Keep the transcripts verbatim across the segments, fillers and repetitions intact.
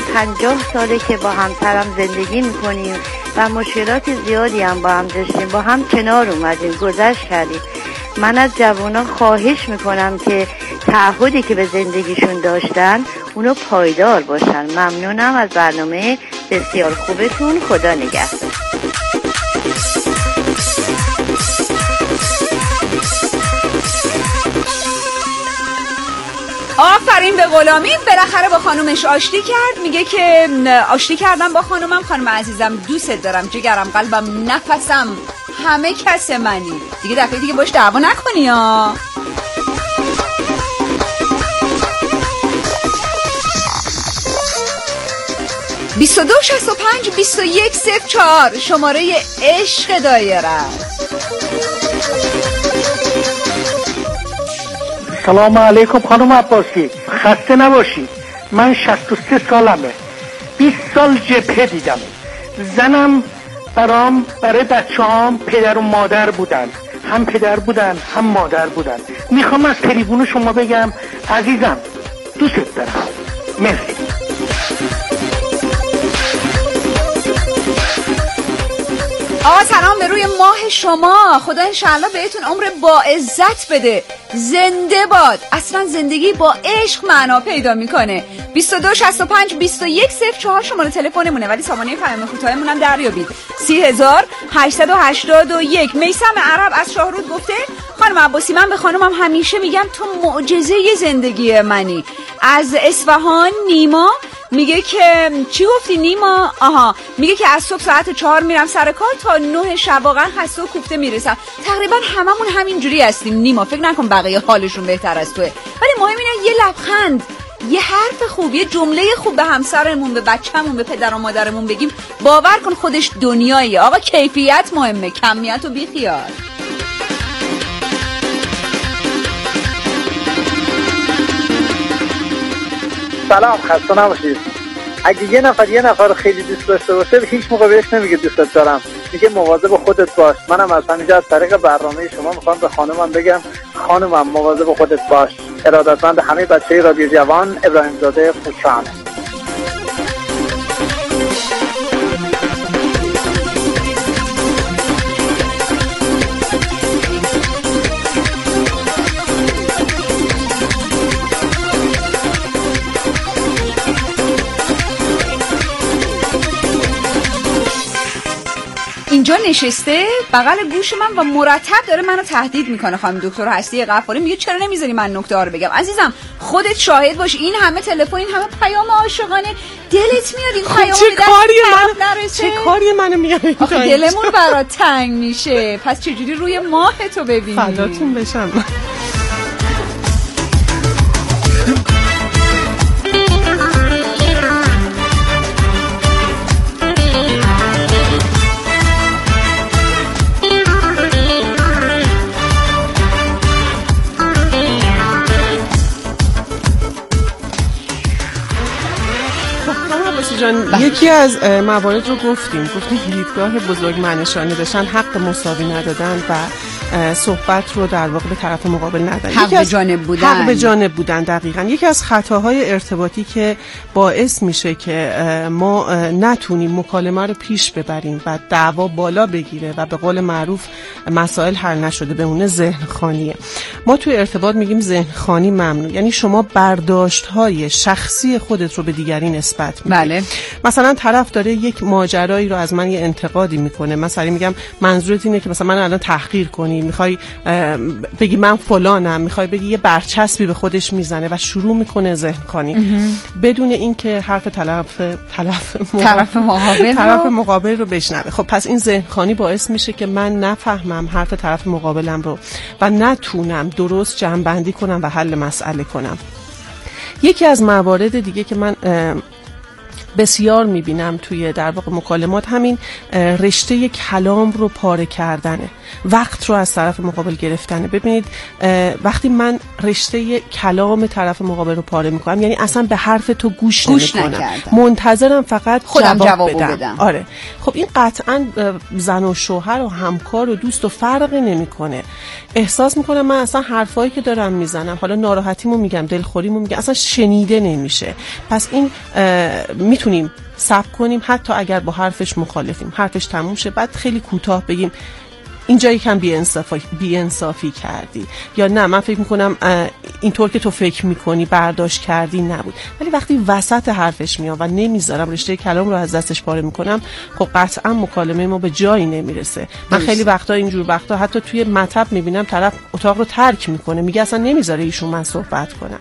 پنجاه ساله که با همسرم زندگی میکنیم و مشکلات زیادی هم با هم داشتیم، با هم کنار اومدیم، گذشت کردیم. من از جوانان خواهش میکنم که تعهدی که به زندگیشون داشتن اونو پایدار باشن. ممنونم از برنامه بسیار خوبتون. خدا نگهدار. آفرین به غلامی. بالاخره با خانومش آشتی کرد. میگه که آشتی کردم با خانومم. خانم عزیزم دوست دارم، جگرم، قلبم، نفسم، همه کس منی. دیگه دفعه دیگه باش دعوا نکنی ها. بیست و دو شصت و پنج بیست و یک صفر چهار شماره عشق دایره. سلام علیکم خانم عباسی، خسته نباشی. من شصت و سه سالمه، بیست سال جبهه دیدم. زنم برام برای بچه هم پدر و مادر بودن، هم پدر بودن هم مادر بودن. میخوام از تریبون شما بگم عزیزم دوست دارم. مرسی. آقا سلام به روی ماه شما. خدا انشالله بهتون عمر با عزت بده. زنده باد. اصلا زندگی با عشق معنا پیدا میکنه. بیست و دو شصت و پنج بیست و یک صفر چهار شماره تلفنمونه، ولی سامانه پیام کوتاهمون هم دریابید. سی هزار هشتصد و هشتاد و یک. میثم عرب از شاهرود گفته خانم عباسی من به خانمم همیشه میگم تو معجزه زندگی منی. از اصفهان نیما میگه که چی گفتی نیما؟ آها، میگه که از صبح ساعت چهار میرم سر کار تا نه شب، واقعا خسته و کوفته میرسم. تقریبا هممون همین جوری هستیم نیما، فکر نکن بقیه حالشون بهتر از توه. ولی مهم اینه یه لبخند، یه حرف خوب، یه جمله خوب به همسرمون، به بچه‌مون، به پدر و مادرمون بگیم. باور کن خودش دنیاییه. آقا کیفیت مهمه، کمیت و بیخیال. سلام، خسته نباشید. اگه یه نفر یه نفر خیلی دوست داشته باشه هیچ موقع بهش نمیگه دوستت دارم، میگه مواظب خودت باش. منم از همینجا از طریق برنامه شما میخوام به خانمم بگم خانمم مواظب خودت باش. ارادتمند همه بچه رادیو جوان، ابراهیم زاده خوشان. اینجا نشسته بغل گوش من و مرتب داره منو تهدید میکنه. خانم دکتر هستی غفاری میگه چرا نمیذاری من نکته ها رو بگم؟ عزیزم خودت شاهد باش، این همه تلفن، این همه پیام عاشقانه، دلت میاد این پیام چه کاری منو چه کاری منو میگم؟ آخه دلمون برات تنگ میشه. پس چجوری روی ماه تو ببینی؟ فداتون بشم. جان یکی از موارد رو گفتیم گفتیم دیدگاه بزرگ منشانه داشتن، حق مساوی ندادن و صحبت رو در واقع به طرف مقابل ندادن، حق به جانب بودن. حق به جانب بودن دقیقاً. یکی از خطاهای ارتباطی که باعث میشه که ما نتونیم مکالمه رو پیش ببریم و دعوا بالا بگیره و به قول معروف مسائل حل نشده بمونه، ذهن خانیه. ما توی ارتباط میگیم ذهن خانی ممنوع، یعنی شما برداشت‌های شخصی خودت رو به دیگری نسبت میدی. بله. مثلا طرف داره یک ماجرایی رو از من یه انتقادی میکنه، مثلا میگم منظورت اینه که مثلا من الان تحقیر کنی، میخوای بگی من فلانم، میخوای بگی یه برچسبی به خودش میزنه و شروع میکنه ذهن خانی بدون اینکه حرف طرف طرف طرف مقابل طرف مقابل رو بشنوه. خب پس این ذهن خانی باعث میشه که من نفهمم حرف طرف مقابلم رو و نتونم درست جمع‌بندی کنم و حل مسئله کنم. یکی از موارد دیگه که من بسیار میبینم توی در واقع مکالمات همین رشته کلام رو پاره کردنه، وقت رو از طرف مقابل گرفتنه. ببینید وقتی من رشته کلام طرف مقابل رو پاره میکنم یعنی اصلا به حرف تو گوش, گوش نمیکنم، منتظرم فقط خودم جواب, جواب بدم. بدم. آره خب این قطعا زن و شوهر و همکار و دوست و فرقی نمیکنه. احساس میکنم من اصلا حرفایی که دارم میزنم، حالا ناراحتیمو میگم، دلخوریمو میگم، اصلا شنیده نمیشه. پس این میتونیم صبر کنیم حتی اگر با حرفش مخالفیم، حرفش تموم شه بعد خیلی کوتاه بگیم اینجا یکم بی‌انصافی بی‌انصافی کردی، یا نه من فکر میکنم اینطور که تو فکر میکنی برداشت کردی نبود. ولی وقتی وسط حرفش میام و نمیذارم رشته کلام رو از دستش پاره میکنم، خب قطعا مکالمه ما به جایی نمیرسه. من خیلی وقتا اینجور وقتا حتی توی مطب میبینم طرف اتاق رو ترک میکنه، میگه اصلا نمیذاره ایشون من صحبت کنم.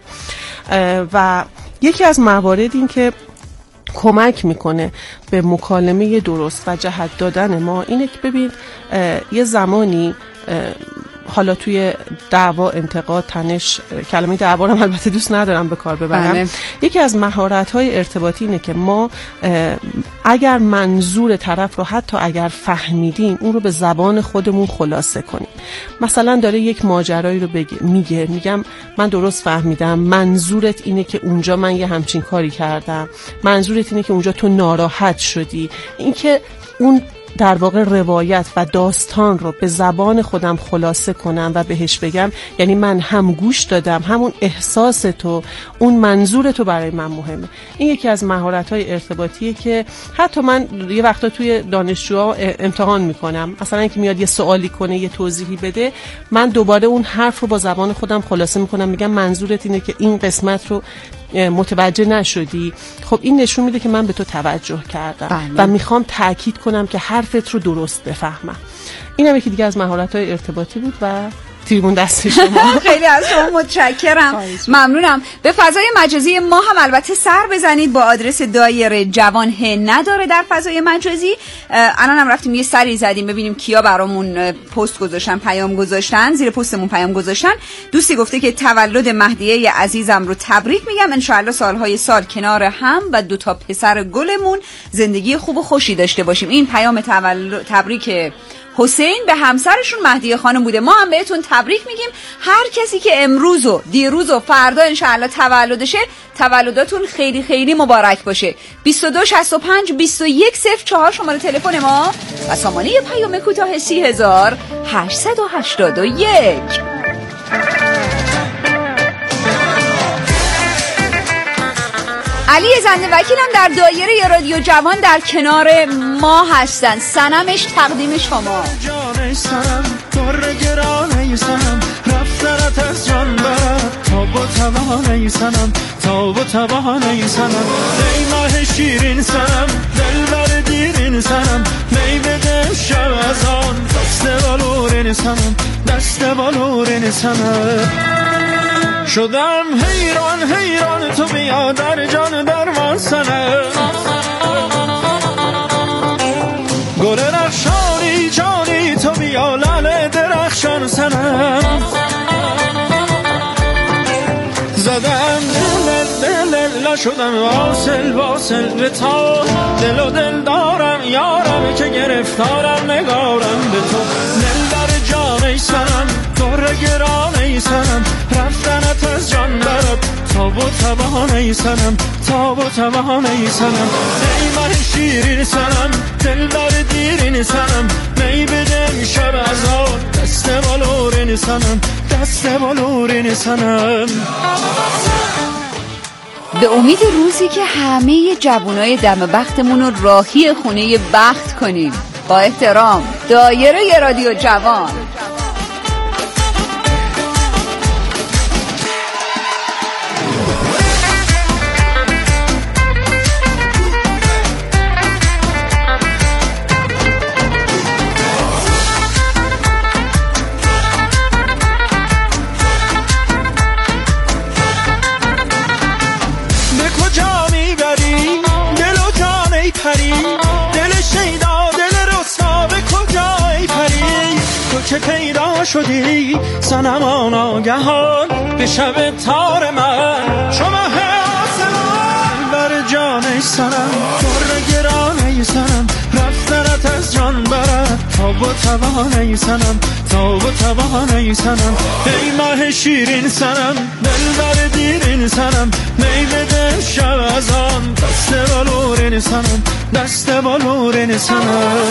و یکی از موارد این که کمک میکنه به مکالمه درست و جهت دادن ما اینه که ببین یه زمانی حالا توی دعوا، انتقاد، تنش، کلمه دعوا رو البته دوست ندارم به کار ببرم. بله. یکی از مهارت‌های ارتباطی اینه که ما اگر منظور طرف رو حتی اگر فهمیدیم اون رو به زبان خودمون خلاصه کنیم. مثلا داره یک ماجرایی رو بگه، میگه میگم من درست فهمیدم، منظورت اینه که اونجا من یه همچین کاری کردم، منظورت اینه که اونجا تو ناراحت شدی. این که اون در واقع روایت و داستان رو به زبان خودم خلاصه کنم و بهش بگم، یعنی من هم گوش دادم، همون احساس تو، اون منظور تو برای من مهمه. این یکی از مهارت‌های ارتباطیه که حتی من یه وقتا توی دانشجوها امتحان میکنم، مثلا اینکه میاد یه سوالی کنه، یه توضیحی بده، من دوباره اون حرف رو با زبان خودم خلاصه میکنم، میگم منظورت اینه که این قسمت رو متوجه نشدی. خب این نشون میده که من به تو توجه کردم. بله. و میخوام تاکید کنم که حرفت رو درست بفهمم. این هم یکی دیگه از مهارت‌های ارتباطی بود و تریبون دست شما. خیلی از شما متشکرم، ممنونم. به فضای مجازی ما هم البته سر بزنید با آدرس دایره جوان ه نداره در فضای مجازی. الان هم رفتیم یه سری زدیم ببینیم کیا برامون پست گذاشتن، پیام گذاشتن، زیر پستمون پیام گذاشتن. دوستی گفته که تولد مهدیه عزیزم رو تبریک میگم، انشالله سالهای سال کنار هم و دو تا پسر گلمون زندگی خوب و خوشی داشته باشیم. این پیام تولد تبریک حسین به همسرشون مهدیه خانم بوده. ما هم بهتون تبریک میگیم. هر کسی که امروز و دیروز و فردا انشاءالله تولدشه، تولداتون خیلی خیلی مبارک باشه. بیست و دو شصت و پنج بیست و یک صفر چهار شماره تلفن ما و سامانه پیام کوتاه سی هزار هشتصد و هشتاد و یک. علی زنده وکیلم در دایره رادیو جوان در کنار ما هستن. سنمش تقدیم شما. جان سنم در گرانه سنم رفتنت از جان برد تا با توانه سنم تا با توانه سنم ای ماه شیرین سنم دل بر دیرین سنم می بده شب از آن دست بالورین سنم دست بالورین سنم شدم حیران حیران تو بیا در جان درمان سنم گل رخشانی جانی تو بیا لعل درخشان سنم زدم دل دل دل شدم واصل واصل به تا دل و دل دارم یارم که گرفتارم نگارم به تو دل در جان سنم در گرانه سنم رفتنت از جان برد تا با توانه سنم تا با توانه سنم ای من شیرین سنم دل بر دیرین سنم می بدم شب از آن دست بالورین سنم دست بالورین سنم. به امید روزی که همه جوانای دم بختمون رو راهی خونه بخت کنیم. با احترام، دایره رادیو جوان. که پیدا شدی سنمان آگهان به شب تار من شما آسمان بر جانش سرم پر گرانه سرم رفتنت از جان برد تا با توانه سرم تا با توانه سرم ای ماه شیرین سرم دل بر دیرین سرم می بده شب از آن دست بالورین سرم دست بالورین سرم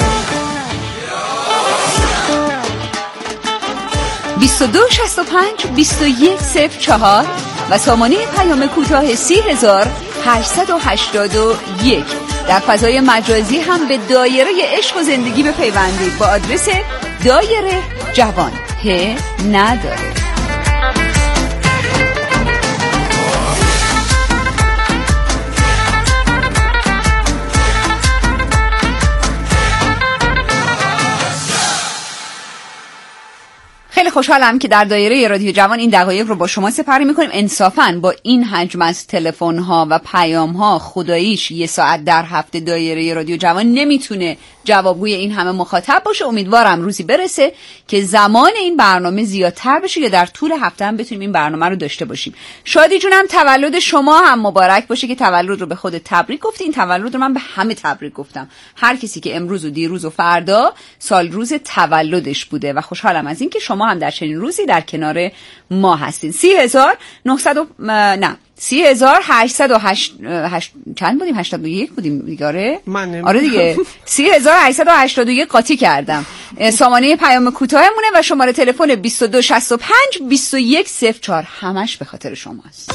بیست و دو شصت و پنج بیست و یک صفر چهار و سامانه پیام کوتاه سی هزار هشتصد و هشتاد و یک. در فضای مجازی هم به دایره عشق و زندگی بپیوندید با آدرس دایره جوان ه نداره. خیلی خوشحالم که در دایره رادیو جوان این دقایق رو با شما سپری میکنیم. انصافاً با این حجم از تلفن ها و پیام ها خداییش یه ساعت در هفته دایره رادیو جوان نمیتونه جوابگوی این همه مخاطب باشه. امیدوارم روزی برسه که زمان این برنامه زیادتر بشه یا در طول هفته هم بتونیم این برنامه رو داشته باشیم. شادی جونم تولد شما هم مبارک باشه که تولد رو به خودت تبریک گفتی. این تولد رو من به همه تبریک گفتم، هر کسی که امروز و دیروز و فردا سال روز تولدش بوده و خوشحالم از این که شما هم در چنین روزی در کنار ما هستین. سی هزار نهصد نه سی هزار هشتصد و هشت چند بودیم؟ هشتاد و یک بودیم دیگه. آره آره دیگه سی هزار هشتصد و هشتاد و یک قاطی کردم. سامانه پیام کوتاهمونه و شماره تلفن بیست و دو شصت و پنج بیست و یک صفر چهار. همش به خاطر شماست.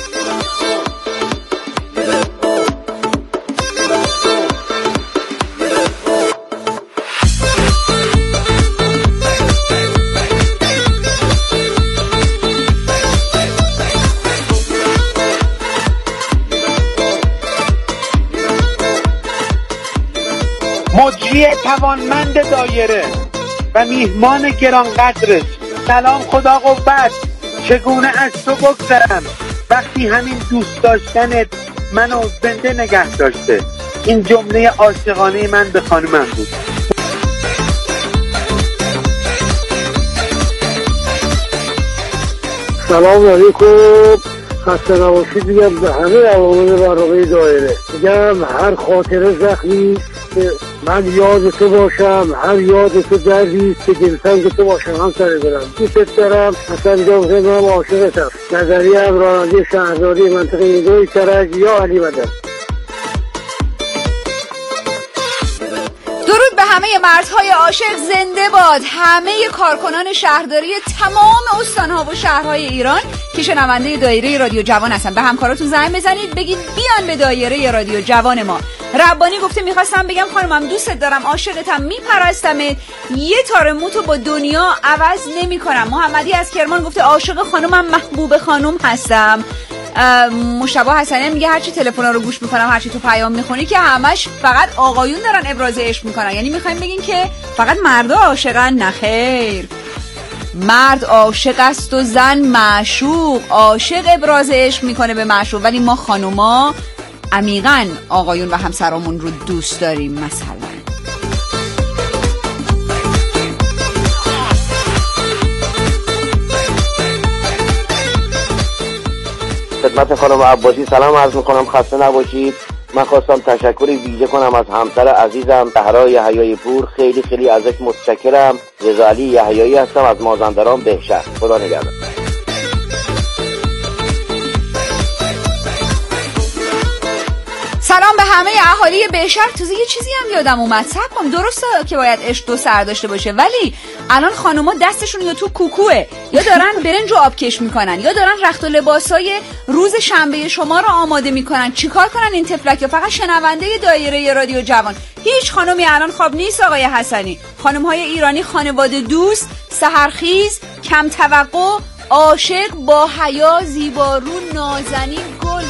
مجری توانمند دایره و میهمان گرانقدرش، سلام خدا قوت، چگونه از تو بگذرم وقتی همین دوست داشتنت منو زنده نگه داشته. این جمله عاشقانه من به خانمم بود. سلام علیکم، خسته نباشید میگم به همه عوامل برنامه دایره. میگم هر خاطره زخمی که من یاد تو باشم، هر یاد تو دردی که دلتنگ تو باشم، هم سر دارم دوست دارم. حسن جان من عاشقتم. نظریه هم راننده شهرداری منطقه ایدوی کرج یا علی مدن. درود به همه مردهای عاشق، زنده باد همه کارکنان شهرداری تمام استانها و شهرهای ایران که شنونده دایره رادیو جوان هستن. به همکاراتون زنگ بزنید بگید بیان به دایره رادیو جوان ما. ربانی گفته میخواستم بگم خانمم دوستت دارم، عاشقتم، میپرستمت، یه تار موتو با دنیا عوض نمی کنم. محمدی از کرمان گفته عاشق خانمم، محبوب خانم هستم. مشتبه حسنی میگه هرچی تلفن‌ها رو گوش میکنم، هرچی تو پیام میخونی که همش فقط آقایون دارن ابراز عشق میکنن، یعنی میخوایم بگین که فقط مردا عاشقن؟ نخیر، مرد عاشق است و زن معشوق. عاشق ابراز عشق میکنه به معشوق، ولی ما خانوما عمیقاً آقایون و همسرامون رو دوست داریم. مثلا خدمت خانم عباسی سلام عرض میکنم، خسته نباشید. من خواستم تشکر ویژه کنم از همسر عزیزم زهرا یحیایی پور، خیلی خیلی ازش متشکرم. رضا علی یحیایی هستم از مازندران بهشهر. خدا نگهدار. سلام به همه اهالی بهشهر. توزی یه چیزی هم یادم اومد، صبر کن، درسته که باید عشق دو سر داشته باشه، ولی الان خانوما دستشون یا تو کوکوه، یا دارن برنج و آبکش میکنن، یا دارن رخت و لباسای روز شنبه شما رو آماده میکنن. چیکار کنن این تفلک؟ یا فقط شنونده دایره رادیو جوان؟ هیچ خانومی الان خواب نیست آقای حسنی. خانم‌های ایرانی خانواده دوست، سحرخیز، کم توقع، عاشق، با حیا، زیبارو، نازنین، گل.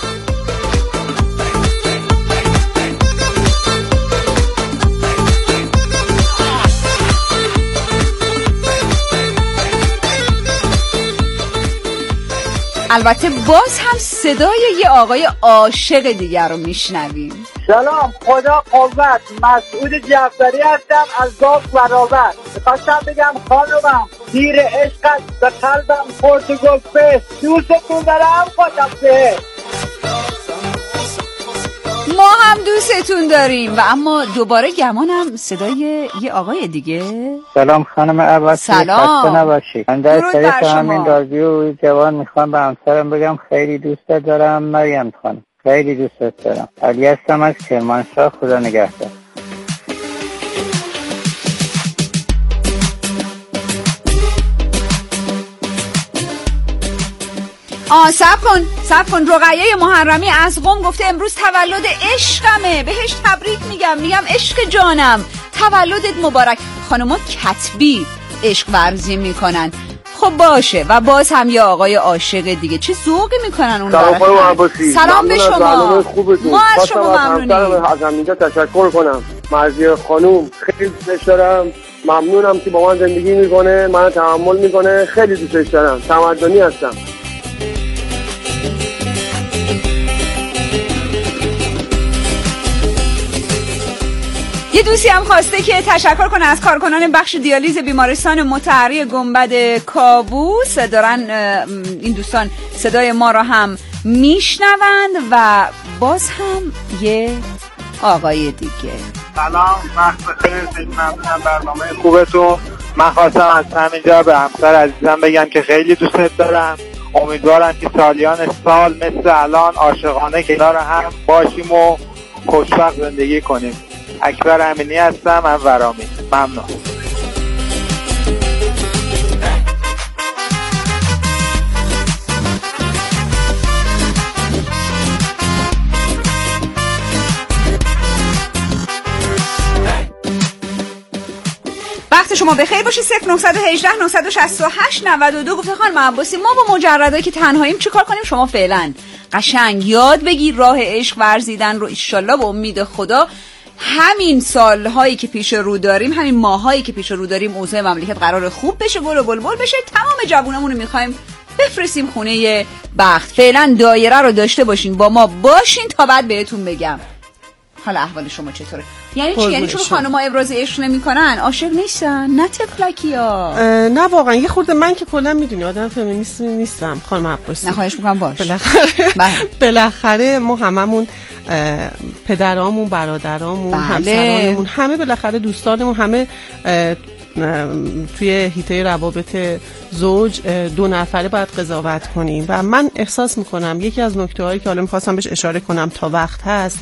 البته باز هم صدای یه آقای عاشق دیگر رو میشنویم. سلام خدا قوت، مسعود جعفری هستم از داغ برابر. میخواستم بگم خانمم تیر عشقت به قلبم خورد و گفته دوستتون دارم، خدافظ. ما هم دوستتون داریم. و اما دوباره گمانم صدای یه آقای دیگه. سلام خانم عباسی، سلام، خسته نباشی. من در طریق همین رادیو جوان میخوام به همسرم بگم خیلی دوست دارم. مریم خانم خیلی دوست دارم. علی هستم از کرمانشاه. خدا نگهدار. آه صبر کن صبر کن رقیه محرمی از قم گفته امروز تولد عشقمه، بهش تبریک میگم، میگم عشق جانم تولدت مبارک. خانوما کتبی عشق ورزی میکنن. خب باشه. و باز هم یه آقای عاشق دیگه چه ذوقی میکنن اون سلام خانم عباسی. سلام به شما. ما از شما ممنونیم. از همینجا تشکر کنم. مرضیه خانوم خیلی دوستش دارم. ممنونم که با من زندگی میکنه، من تحمل میکنه. خیلی دوستش دارم. تمدنی هستم. یه دوستی هم خواسته که تشکر کنه از کارکنان بخش دیالیز بیمارستان مطهری گنبد کابوس. دارن این دوستان صدای ما را هم میشنوند. و باز هم یه آقای دیگه. سلام، وقت بخیر. خیلی ممنونم برنامه خوبتون. من خواستم از همینجا به همسر عزیزم بگم که خیلی دوستت دارم. امیدوارم که سالیان سال مثل الان عاشقانه کنار هم باشیم و خوشبخت زندگی کنیم. اکبر امینی هستم از ورامی. ممنون. وقت شما بخیر باشه. صفر نه یک هشت نه شش هشت نه دو. گفته خانم عباسی ما با مجردایی که تنهاییم چیکار کنیم؟ شما فعلا قشنگ یاد بگیر راه عشق ورزیدن رو. انشالله با امید خدا همین سالهایی که پیش رو داریم، همین ماهایی که پیش رو داریم، اوضاع مملکت قرار خوب بشه، گل و بلبل بشه. تمام جوونامون رو میخوایم بفرستیم خونه بخت. فعلا دایره رو داشته باشین، با ما باشین تا بعد بهتون بگم حالا احوال شما چطوره. یعنی چی؟ یعنی چون خانم‌ها ابراز عشق نمی‌کنن عاشق نیستن؟ نه تفلکیا. نه واقعا یه خورده من که کلا میدونی آدم فمینیست نیستم خانم عباسی. نه خواهش می‌کنم باش. بالاخره بالاخره ما هممون پدرامون، برادرامون، همسرانمون، همه بالاخره دوستانمون، همه توی حیطه روابط زوج دو نفره باید قضاوت کنیم. و من احساس میکنم یکی از نکته‌هایی که حالا میخواستم بهش اشاره کنم تا وقت هست،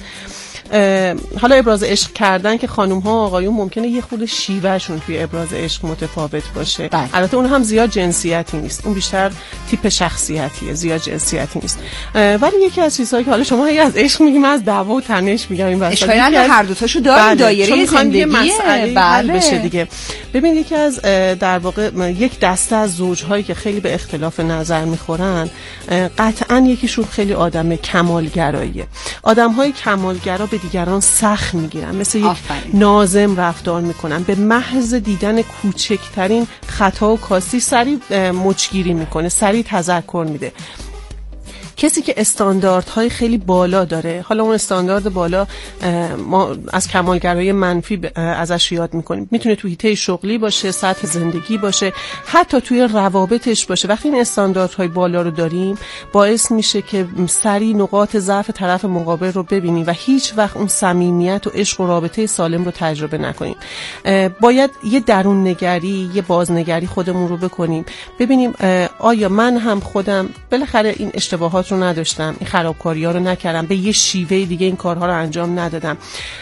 حالا ابراز عشق کردن که خانم ها و آقایون ممکنه یه خورده شیوهشون توی ابراز عشق متفاوت باشه. بله. البته اون هم زیاد جنسیتی نیست، اون بیشتر تیپ شخصیتیه، زیاد جنسیتی نیست. ولی یکی از چیزهایی که حالا شما هی از عشق میگیم، از دعوا و تنش میگم، این واسه اشکالی هر دو تاشو داریم. بله. دایره زندگی مسئله حل بشه دیگه. ببین یکی از در واقع یک دسته از زوجهایی که خیلی به اختلاف نظر میخورن، قطعاً یکیشون خیلی آدم کمالگراییه. آدم‌های کمالگرا به دیگران سخت میگیرن، مثل یک ناظم رفتار میکنن، به محض دیدن کوچکترین خطا و کاستی سریع مچگیری میکنه، سریع تذکر میده. کسی که استانداردهای خیلی بالا داره، حالا اون استاندارد بالا ما از کمالگرایی منفی ازش یاد میکنیم، میتونه تو حیطه شغلی باشه، سطح زندگی باشه، حتی توی روابطش باشه. وقتی این استانداردهای بالا رو داریم باعث میشه که سریع نقاط ضعف طرف مقابل رو ببینیم و هیچ وقت اون صمیمیت و عشق و رابطه سالم رو تجربه نکنیم. باید یه درون نگری، یه بازنگری خودمون رو بکنیم، ببینیم آیا من هم خودم بالاخره این اشتباهات رو نداشتم، این خرابکاری‌ها رو نکردم، به یه شیوه دیگه این کارها رو انجام ندادم.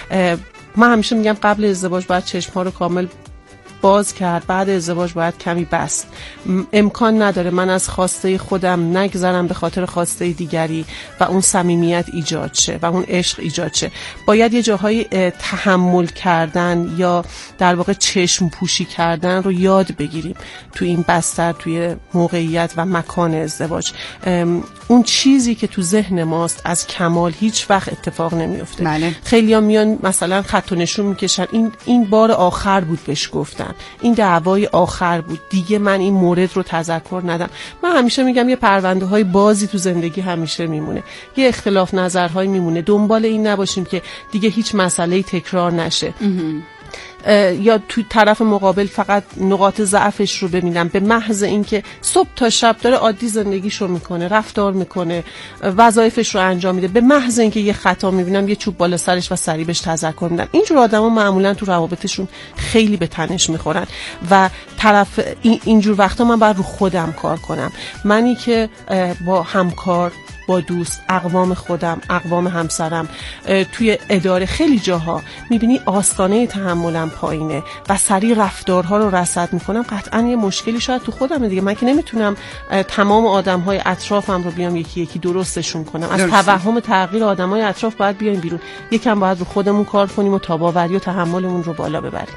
من همیشه میگم قبل ازدواج باید چشم‌ها رو کامل باز کرد، بعد ازدواج باید کمی بست. امکان نداره من از خواسته خودم نگذرم به خاطر خواسته دیگری و اون صمیمیت ایجاد شه و اون عشق ایجاد شه. باید یه جاهای تحمل کردن یا در واقع چشم پوشی کردن رو یاد بگیریم تو این بستر، توی موقعیت و مکان ازدواج. اون چیزی که تو ذهن ماست از کمال هیچ وقت اتفاق نمیفته. بله. خیلی‌ها میان مثلا خط و نشون میکشن، این این بار آخر بود بهش گفتن، این دعوای آخر بود، دیگه من این مورد رو تذکر ندم. من همیشه میگم یه پرونده های بازی تو زندگی همیشه میمونه، یه اختلاف نظرهای میمونه. دنبال این نباشیم که دیگه هیچ مسئله‌ای تکرار نشه. یا تو طرف مقابل فقط نقاط ضعفش رو ببینم، به محض اینکه صبح تا شب داره عادی زندگیشو میکنه، رفتار میکنه، وظایفش رو انجام میده، به محض اینکه یه خطا میبینم یه چوب بالا سرش و سریع بهش تذکر میدم. اینجور آدما معمولا تو روابطشون خیلی به تنش میخورن و طرف اینجور وقتا من باید رو خودم کار کنم. منی که با همکار، با دوست، اقوام خودم، اقوام همسرم، توی اداره خیلی جاها میبینی آستانه تحملم پایینه و سریع رفتارها رو رصد میکنم، قطعا یه مشکلی شاید تو خودم دیگه. من که نمیتونم تمام آدمهای اطرافم رو بیام یکی یکی درستشون کنم. از توهم تغییر آدمهای اطراف باید بیایم بیرون، یکم باید رو خودمون کار کنیم و تاباوری و تحملمون رو بالا ببریم.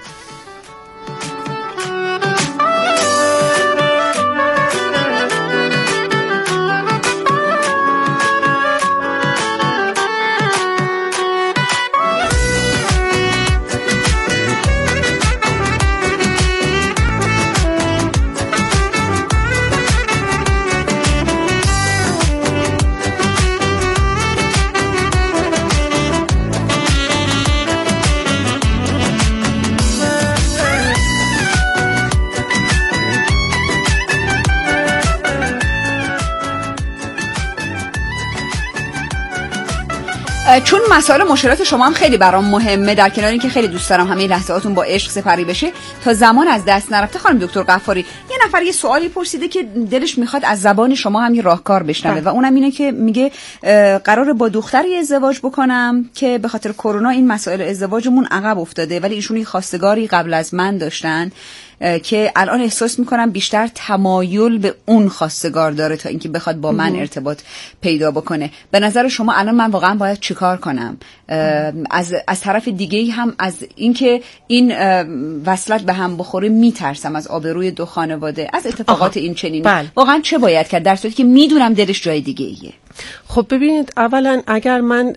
چون مسائل مشکلات شما هم خیلی برام مهمه، در کنار اینکه خیلی دوست دارم همه لحظاتون با عشق سپری بشه، تا زمان از دست نرفته خانم دکتر غفاری، یه نفر یه سوالی پرسیده که دلش میخواد از زبان شما هم یه راهکار بشنوه و اونم اینه که میگه قراره با دختری ازدواج بکنم که به خاطر کرونا این مسائل ازدواجمون عقب افتاده، ولی ایشون یه خواستگاری قبل از من داشتن که الان احساس میکنم بیشتر تمایل به اون خواستگار داره تا اینکه بخواد با من ارتباط پیدا بکنه. به نظر شما الان من واقعا باید چیکار کنم؟ از از طرف دیگه هم از اینکه این وصلت به هم بخوره میترسم، از آبروی دو خانواده، از اتفاقات این چنین. واقعا چه باید کرد در صورتی که میدونم دلش جای دیگه ایه؟ خب ببینید، اولا اگر من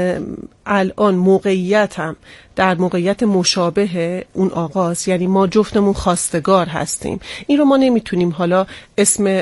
الان موقعیتم در موقعیت مشابه اون آقاست، یعنی ما جفتمون خواستگار هستیم، این رو ما نمیتونیم حالا اسم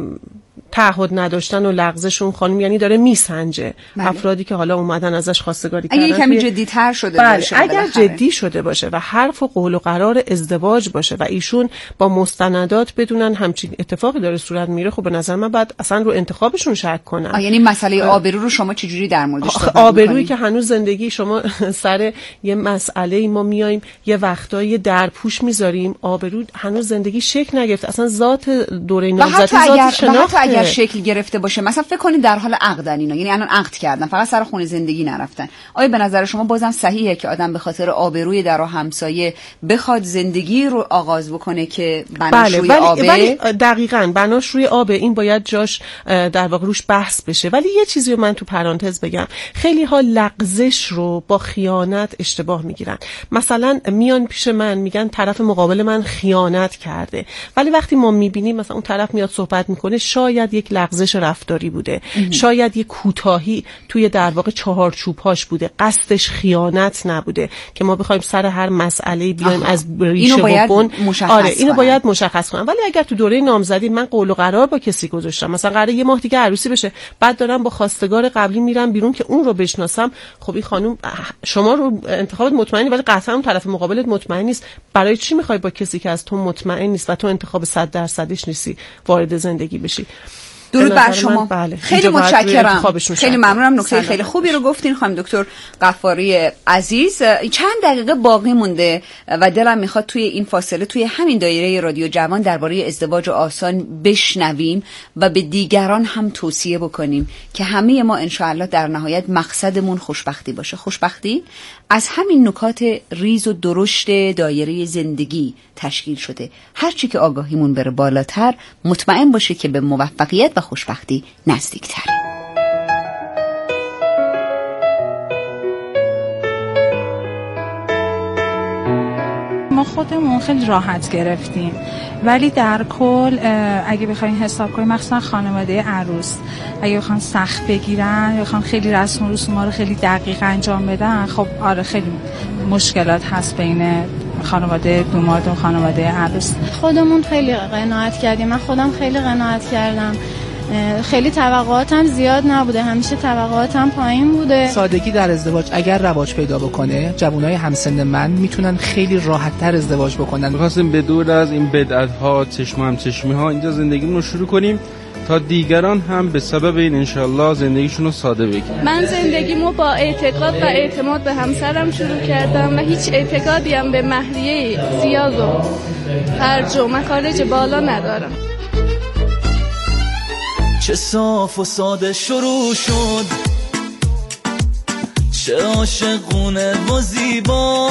تعهد نداشتن و لغزش اون خانم، یعنی داره میسنجه بله. افرادی که حالا اومدن ازش خواستگاری کردن، اگه کمی جدی‌تر شده بله. باشه، اگر جدی شده باشه و حرف و قول و قرار ازدواج باشه و ایشون با مستندات بدونن همچین اتفاقی داره صورت میره، خب به نظر من بعد اصلا رو انتخابشون شک کنن. یعنی مسئله آبرو رو شما چجوری در موردش صحبت آبرویی که هنوز زندگی شما سر یه مسئله ما میایم یه وقتایی درپوش میذاریم، آبرو هنوز زندگی شکل نگرفته، اصلا ذات دوره نامزدی ذات شناخته شکل گرفته باشه. مثلا فکر کنید در حال عقدن اینا، یعنی الان عقد کردن فقط سر خونه زندگی نرفتن، آیا به نظر شما بازم صحیحه که آدم به خاطر آبروی در و همسایه بخواد زندگی رو آغاز بکنه که بناش بله، روی ولی آبه؟ ولی دقیقاً بناش روی آبه، این باید جاش در واقع روش بحث بشه. ولی یه چیزی رو من تو پرانتز بگم، خیلی ها لغزش رو با خیانت اشتباه میگیرن. مثلا میان پیش من میگن طرف مقابل من خیانت کرده، ولی وقتی ما میبینیم مثلا اون طرف میاد صحبت میکنه، شاید یک لغزش رفتاری بوده، شاید یک کوتاهی توی در واقع چهارچوب‌هاش بوده، قصدش خیانت نبوده که ما بخوایم سر هر مسئله بیایم از ریشه و بن. آره اینو باید مشخص کنم. ولی اگر تو دوره نامزدی من قول و قرار با کسی گذاشتم، مثلا قراره یه ماه دیگه عروسی بشه، بعد دارم با خواستگار قبلی میرم بیرون که اون رو بشناسم، خب این خانم شما رو انتخابت مطمئنی ولی قطعا اون طرف مقابلت مطمئن نیست، برای چی میخوای با کسی که از تو مطمئن نیست و تو انتخاب صد درصدش نیستی وارد زندگی بشی؟ درود بر شما. بله. خیلی متشکرم، خیلی ممنونم، نکته خیلی خوبی رو گفتین خانم دکتر غفاری عزیز. چند دقیقه باقی مونده و دلم میخواد توی این فاصله توی همین دایره رادیو جوان درباره ازدواج آسان بشنویم و به دیگران هم توصیه بکنیم که همه ما انشاءالله در نهایت مقصدمون خوشبختی باشه. خوشبختی از همین نکات ریز و درشت دایره زندگی تشکیل شده. هرچی که آگاهیمون بره بالاتر، مطمئن باشه که به موفقیت و خوشبختی نزدیک‌تره. ما خودمون خیلی راحت گرفتیم، ولی در کل اگه بخواین حساب کنیم، مخصوصا خانواده عروس اگه بخوان سخت بگیرن یا بخوان خیلی رسم و رسوم رو خیلی دقیق انجام بدن، خب آره خیلی مشکلات هست بین خانواده دوماد و خانواده عروس. خودمون خیلی قناعت کردیم، من خودم خیلی قناعت کردم خیلی توقعاتم زیاد نبوده، همیشه توقعاتم پایین بوده. سادگی در ازدواج اگر رواج پیدا بکنه، جوانای همسن من میتونن خیلی راحت‌تر ازدواج بکنن. می‌خواستیم به دور از این بدعت‌ها، چشم هم چشمی‌ها اینجا زندگیمون رو شروع کنیم تا دیگران هم به سبب این انشالله زندگیشون رو ساده بکنن. من زندگیمو با اعتقاد و اعتماد به همسرم شروع کردم و هیچ اعتقادی هم به مهریه زیاد و خرج و مخارج بالا ندارم. چه صاف و ساده شروع شد، چه عاشقونه و زیبا،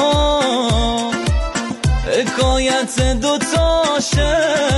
حکایت دوتاشه،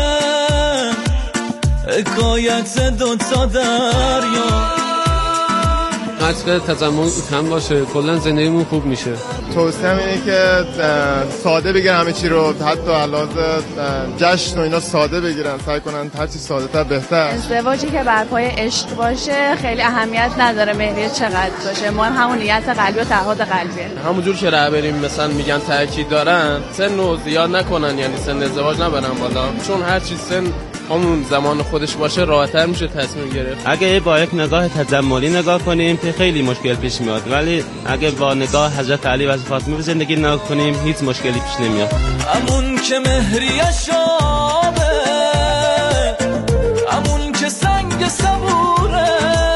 حکایت دوتا دریا. قطر تضمن کم باشه، کلا زندگیمون خوب میشه. توصیه‌ام اینه که ساده بگیرن همه چی رو، حتی علاوه جشن و اینا ساده بگیرن، سعی کنن هر چی ساده تر بهتر. ازدواجی که بر پای عشق باشه خیلی اهمیت نداره مهریه چقدر باشه، مهم همون نیت قلبی و تعهد قلبیه. همونجور که رهبریم مثلا میگن تاکید دارن سن رو زیاد نکنن، یعنی سن ازدواج نبرن بالا، چون هر چی سن همون زمان خودش باشه راحت‌تر میشه تصمیم گرفت. اگه با یک نگاه تجملی نگاه کنیم که خیلی مشکل پیش میاد، ولی اگه با نگاه حضرت علی و فاطمه به زندگی نگاه کنیم هیچ مشکلی پیش نمیاد. همون که مهریش آبه، همون که سنگ صبوره،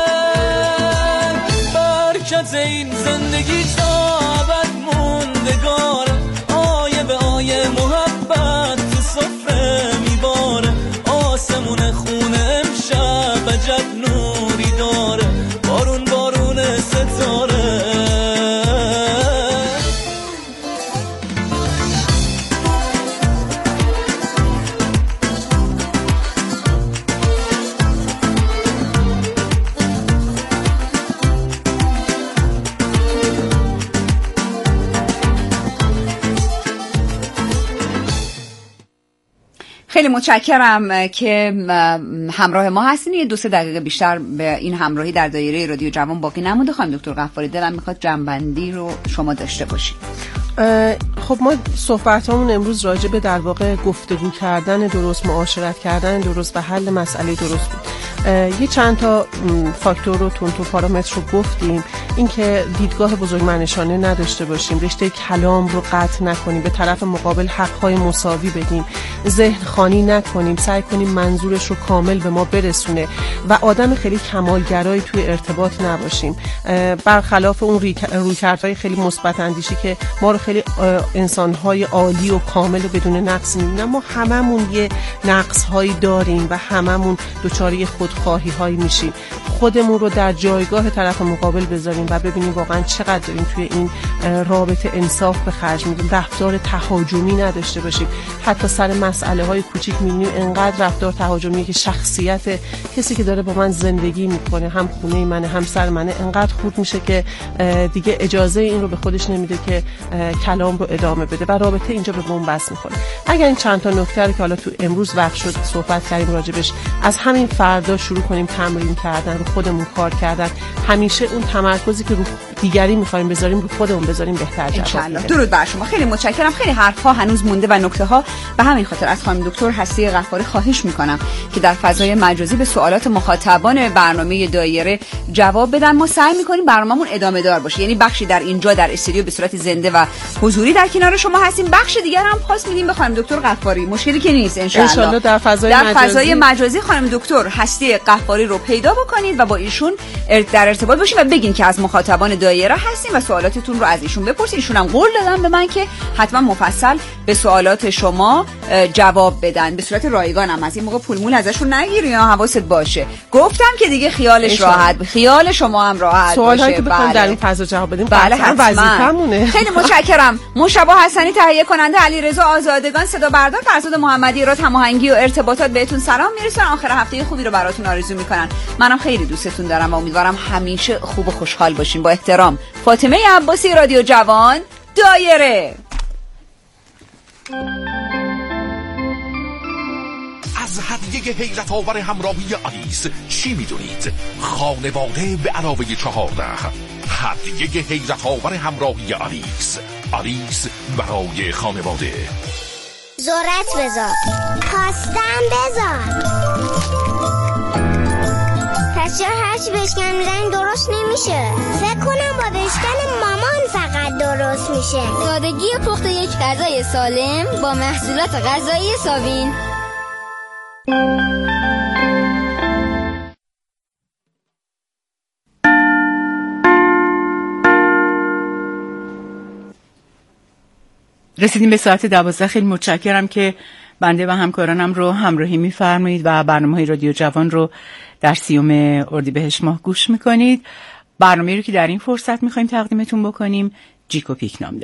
برکت این زندگی تا ابد موندگار، آیه به آیه محبت تو سفره میباره، آسمون خونه امشب عجب نوری داره، بارون بارون ستاره. خیلی متشکرم که همراه ما هستین. یه دو سه دقیقه بیشتر به این همراهی در دایره رادیو جوان باقی نمونده. خانم دکتر غفاری دلم میخواد جنبندی رو شما داشته باشید. خب ما صحبتامون امروز راجع به در واقع گفتگو کردن درست، معاشرت کردن درست و حل مسئله درست بود. یه چند تا فاکتور رو تون تو پارامتر رو گفتیم، اینکه دیدگاه بزرگمنشانه نداشته باشیم، رشته کلام رو قطع نکنیم، به طرف مقابل حق‌های مساوی بدیم، ذهن خانی نکنیم، سعی کنیم منظورش رو کامل به ما برسونه و آدم خیلی کمالگرایی توی ارتباط نباشیم، برخلاف اون رویکردهای خیلی مثبت اندیشی که ما رو خیلی انسان‌های عالی و کامل و بدون نقص می‌بینن. ما هممون یه نقص‌هایی داریم و هممون دوچاری خودخواهی هایی میشیم. خودمون رو در جایگاه طرف مقابل بذاریم و ببینیم واقعا چقدر داریم توی این رابطه انصاف به خرج میدیم، رفتار تهاجمی نداشته باشیم. حتی سر مسئله های کوچیک میبینیم انقدر رفتار تهاجمی که شخصیت کسی که داره با من زندگی میکنه، هم خونه منه هم سر منه، انقدر خورد میشه که دیگه اجازه این رو به خودش نمیده که کلام رو ادامه بده و رابطه اینجا به بنبست میخوره. اگر این چند تا نکته رو که حالا تو امروز وقت شد صحبت کردیم راجبش، از همین فردا شروع کنیم تمرین کردن، رو خودمون کار کردن، همیشه اون تمرکزی که رو دیگری می‌خوایم بذاریم رو خودمون بذاریم بهتر جواب میده. درود بر شما. خیلی متشکرم. خیلی حرف‌ها هنوز مونده و نکته‌ها، به همین خاطر از خانم دکتر هستی غفاری خواهش می‌کنم که در فضای مجازی به سوالات مخاطبان برنامه دایره جواب بدن. ما سعی می‌کنیم برنامه‌مون ادامه دار باشه، یعنی بخشی در اینجا در استودیو به صورت زنده و حضوری در کنار شما هستیم، بخش دیگر هم پاس میدیم به خانم دکتر غفاری. مشکلی که نیست ان شاءالله. در فضای در مجازی فضای مجازی خانم دکتر هستی غفاری رو پیدا بکنید و با ایشون در ارتباط باشید و بگین که از مخاطبان دایره هستین و سوالاتتون رو از ایشون بپرسید. ایشون هم قول دادن به من که حتما مفصل به سوالات شما جواب بدن، به صورت رایگان هم. از این موقع پول مول ازشون نگیری یا حواست باشه. گفتم که دیگه خیالش راحت، خیال شما هم راحت سوال باشه. که بخوایم در این فضا جواب بدیم بله حتما. خیلی متشکرم. مشابه حسنی تهیه کننده، علیرضا آزادگان صدا بردار، فرزاد محمدی را هماهنگی و ارتباطات، بهتون سلام میرسن. آخر هفته خوبی رو براتون آرزو میکنن. منم خیلی دوستتون دارم و امیدوارم همیشه خوب و خوشحال باشین. با احترام، فاطمه عباسی، رادیو جوان دایره. از هدیه حیرت آور همراهی آلیس چی میدونید؟ خانواده به علاوه چهارده. هدیه حیرت آور همراهی آلیس. آلیس برای خانواده. ذرت بذار، خواستم بذار. بیشتر هرچی بشکن میزنیم درست نمیشه. فکر کنم با بشکن مامان فقط درست میشه. سادگی پخت یک غذای سالم با محصولات غذایی ساوین. رسیدیم به ساعت دوازده. خیلی متشکرم که بنده و همکارانم رو همراهی می‌فرمایید و برنامه‌های رادیو جوان رو در سیوم اردیبهشت ماه گوش می‌کنید. برنامه‌ای رو که در این فرصت می‌خوایم تقدیمتون بکنیم جیک و پیک نام داره.